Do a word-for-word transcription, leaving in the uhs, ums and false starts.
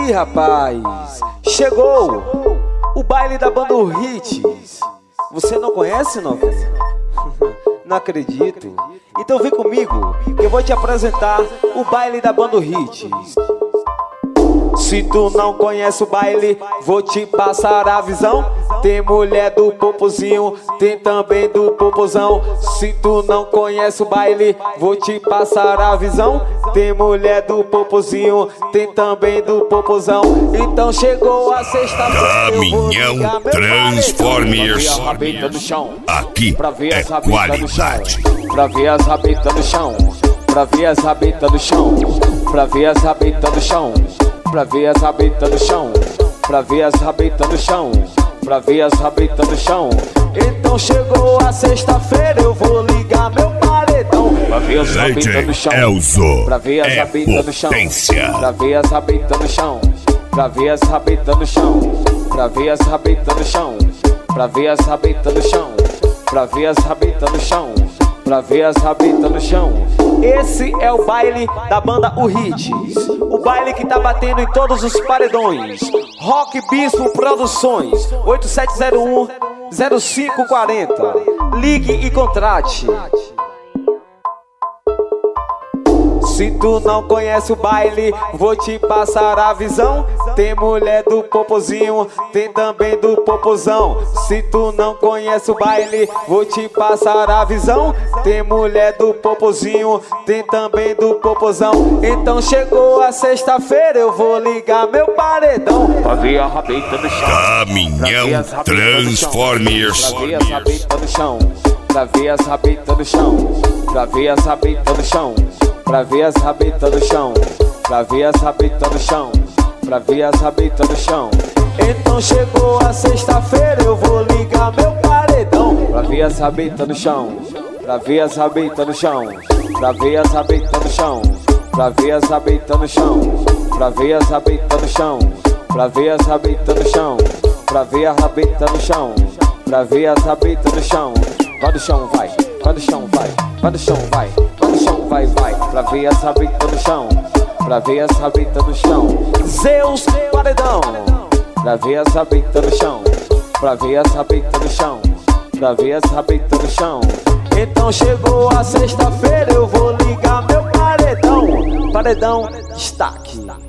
aí, rapaz, chegou o baile da banda Hits. Você não conhece, novinha? Não acredito. Então vem comigo que eu vou te apresentar o baile da banda Hits. Se tu não conhece o baile, vou te passar a visão. Tem mulher do popozinho, tem também do popozão. Se tu não conhece o baile, vou te passar a visão. Tem mulher do popozinho, tem também do popozão. Então chegou a sexta-feira, Caminhão Transformers. Aqui é qualidade. Pra ver as rabetas no chão, pra ver as rabetas no chão, pra ver as rabetas no chão, pra ver as rabetas no chão, pra ver as rabetas no chão, pra ver as rabetas no chão. Então chegou a sexta-feira, eu vou ligar meu paredão. Pra ver as rabetas no chão, Elzo, pra ver as é rabetas no chão, potência. pra ver as rabetas no chão, pra ver as rabetas no chão, pra ver as rabetas no chão, pra ver as rabetas no chão, pra ver as rabetas no chão, pra ver as rabetas no chão. Esse é o baile da banda Hits, o baile que tá batendo em todos os paredões. Rock Bispo Produções, oito sete zero um, zero cinco quatro zero. Ligue e contrate. Se tu não conhece o baile, vou te passar a visão. Tem mulher do popozinho, tem também do popozão. Se tu não conhece o baile, vou te passar a visão. Tem mulher do popozinho, tem também do popozão. Então chegou a sexta-feira, eu vou ligar meu paredão. Pra ver a rabeta no chão, Caminhão Transformers. pra ver as rabetas no chão, pra ver as rabetas no chão, pra ver as rabetas no chão, pra ver as rabetas no chão, pra ver as rabetas no chão, pra ver as rabetas no chão. Então chegou a sexta-feira, eu vou ligar meu paredão. Pra ver as rabetas no chão, pra ver as rabetas no chão, pra ver as rabetas no chão, pra ver as rabetas no chão, pra ver as rabetas no chão, pra ver as rabetas no chão, pra ver a rabeta no chão, pra ver as rabetas no chão. Vai do chão, vai, vai do chão, vai, vai do chão, vai, vai do chão, vai, vai. Pra ver as rabetas no chão, pra ver as rabetas no chão. Zeus paredão. Pra ver as rabetas no chão, pra ver as rabetas no chão, pra ver as rabetas no chão. Então chegou a sexta-feira, eu vou ligar meu paredão. Paredão destaque.